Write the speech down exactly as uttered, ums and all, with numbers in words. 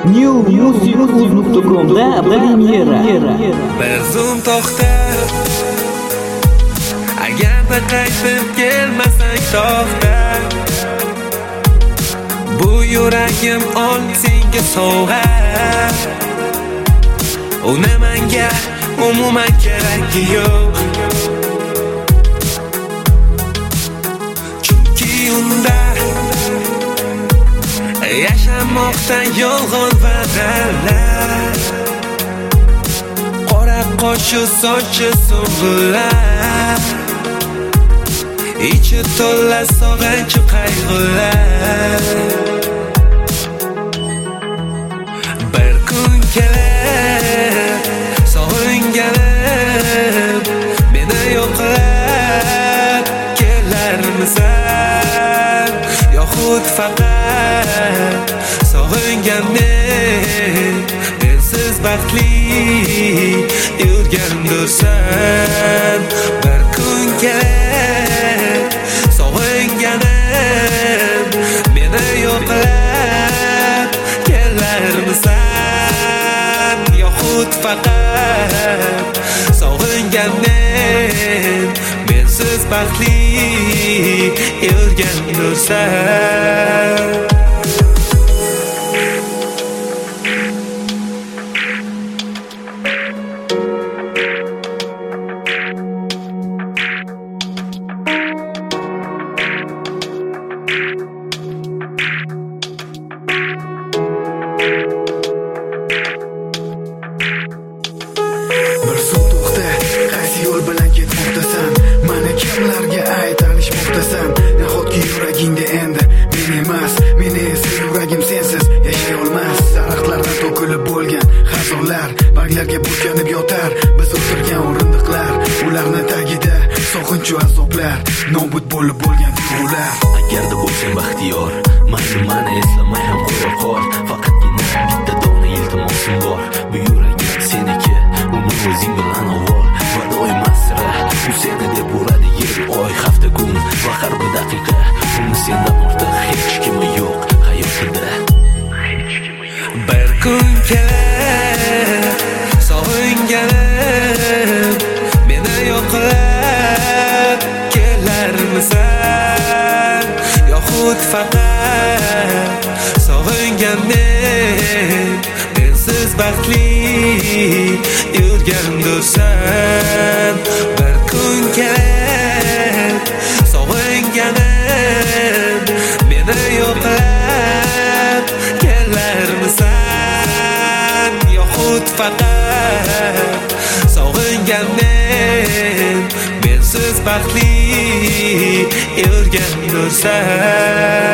new music nuqta com da premyera. Bir zum to'xta, agarda qaytib kelmasang to'xta. Bu yuragim ol senga sovg'a. Uni menga umuman keragi yo'q. Chunki unda yashamoqda yolg'on va'dalar, qora qo'shu sochi so'ng'ular, ichi to'la sog'inch qayg'ular. Bir kun kelar sog'inganim meni yo'qlab kelarmisan, yoxud faqat sog'inganim mensiz baxtli yurgandursan. Bir kun kelar sog'inganim meni yo'qlab kelarmisan, yoxud faqat sog'inganim mensiz baxtli yurgandursan. Bir zum to'xta, qaysi yo'l bilan ketmoqdasan? Mana kimlarga aytanishmoqdasan? Nahotki yuragingda endi men emas, meni esa yuragim sensiz yashay olmas. Daraxtlardan to'kilib bo'lgan xazonlar barglarga burkanib yotar. Biz o'tirgan o'rindiqlar, ularni tagida sog'inch va azoblar, nobud bo'lib bo'lgan tuyg'ular. Agarda bo'lsang baxtiyor, mayli mani eslamay ham qo'ya qol. Faqatgina bitta dona iltimosim bor, bu yuragim seniki, uni o'zing bilan avval. Va doim asra u seni deb uradi yer, oy, hafta, kun va har bir daqiqa. Uni sendan ortiq hech kimi yo'q hayotida. Bir kun kelar sog'inganim meni yo'qlab kelarmisan, yoxud faqat sog'inganim mensiz baxtli yurgandursan. Bir kun kelar sog'inganim meni yo'qlab kelarmisan, yoxud faqat sog'inganim mensiz baxtli yurgandursan.